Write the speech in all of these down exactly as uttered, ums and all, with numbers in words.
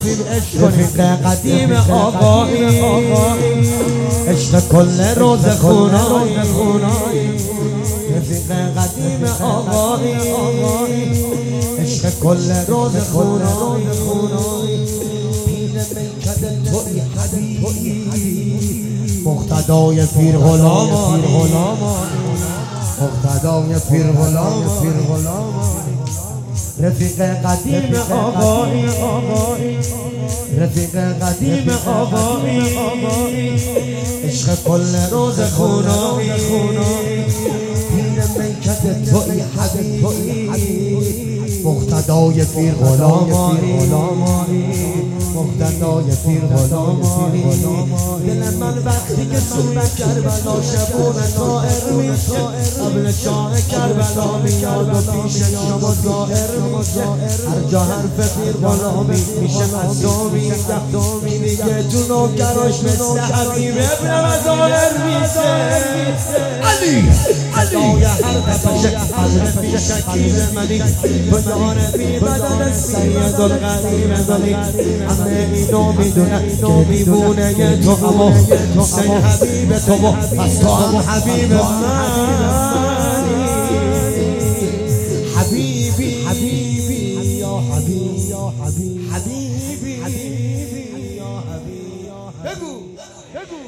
رفیق قدیم آقایی عشق کل روز خونایی رفیق قدیم آقایی عشق کل روز خونایی پیر میکد توی حبیب مقتدای پیر غلامان مقتدای پیر غلامان رفیق قدیم آقایی رفیق قدیم آقایی عشق کل روز خونایی پیر میکد توی حبیب مقتدای پیر غلامی مقتدای پیر غلامی دل من وقتی که سوی کربلا شبون طائر میشه قبل شاه کربلا میاد و پیش شما ظاهر میشه هر جا حرف پیر غلامی میشه مظلومی دهدامی میگه تو نوکراش مثل حبیب ابن مظاهر میشه علی علی هر قفشه حضرت بی شکیل منی بدان بی بدن سید القدیم دلی همه اینو میدونن که میبونه تو اما حسین حبیب تو و پس تو هم حبیب منی حبیبی حبیبی یا حبیب یا حبیب حبیبی حبیبی یا حبیب بگو بگو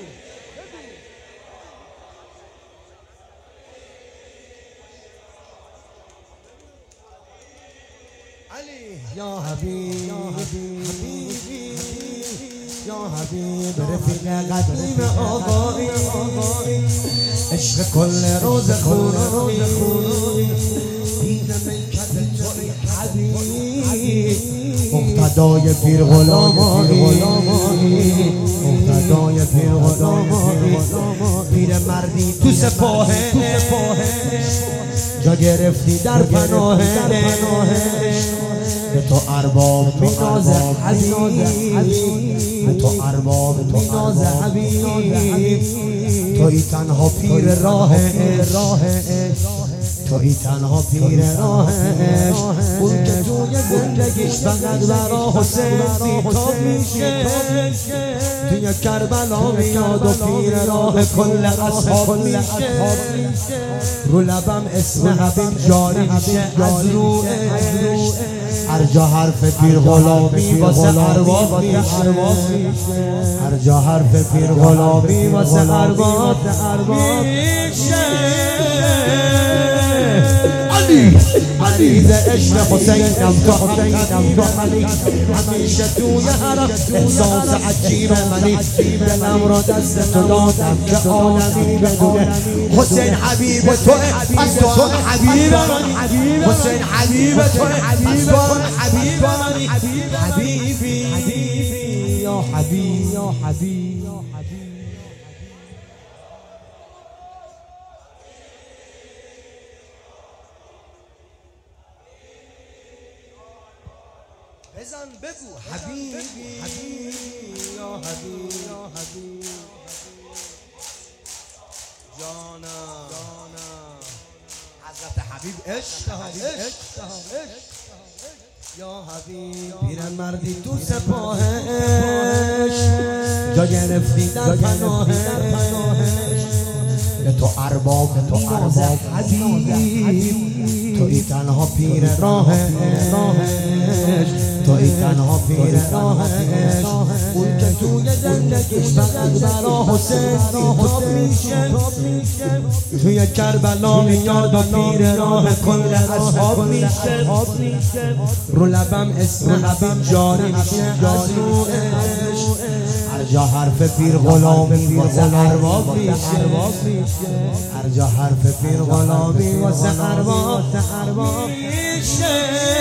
علی یا حبیب حبیبی یا حبیب رفیق قدیم آقایی عشق کل روز خونایی پیر میکد توی حبیب مقتدای پیر غلامی مقتدای پیر غلامی پیر مردی تو سپاهش جا گرفتی در پناهش به تو ارباب میناز حبیب به تو ارباب میناز حبیب توی تنها پیر راهش توی تنها پیر راهش اون که توی زندگیش فقط برا حسین سیتاب میشه توی کربلا میاد و پیر راه کل اصحاب میشه رو لبم اسم حبیب جاری میشه از روش هر جا حرف پیر غلامی واسه ارباب میشه هر جا حرف پیر غلامی واسه ارباب میشه علی علی عشق حسینم تو حقیقم تو علی همیشه توی حرم احساس عجیب منی دلم را دست تو دادم که عالمی بدونه حسین حبیب توه از تو هم حبیب منی حسین حبیب توه از تو هم حبیب منی حبیبی یا حبیب یا حبیب بزن بگو حبیبی یا حبیب یا حبیب جانم حضرت حبیب عشق حبیب یا حبیب پیرن مردی تو سپاهش جا گرفتی در پناهش به تو ارباب تو ارباب حبیب توی تنها پیر راهش توی تنها پیر راهش اون که توی زندگیش فقط برا حسین سیتاب میشه توی کربلا میاد و پیر راه کل اصحاب میشه رو لبم اسم حبیب جاری میشه از روش هر جا حرف پیر غلامی واسه ارباب میشه هر جا حرف پیر غلامی واسه ارباب میشه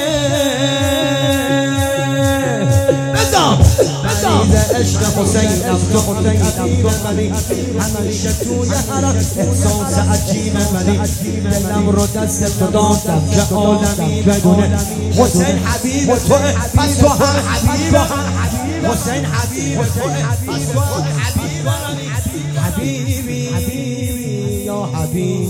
بزن بزن عشق حسینم تو حسینم تو منی همیشه توی حرم احساس عجیب منی دلم رو دست تو دادم که عالمی بدونه حسین حبیب توه پس تو هم حبیب حسین حبیب توه پس تو هم حبیب حبیبی یا حبیب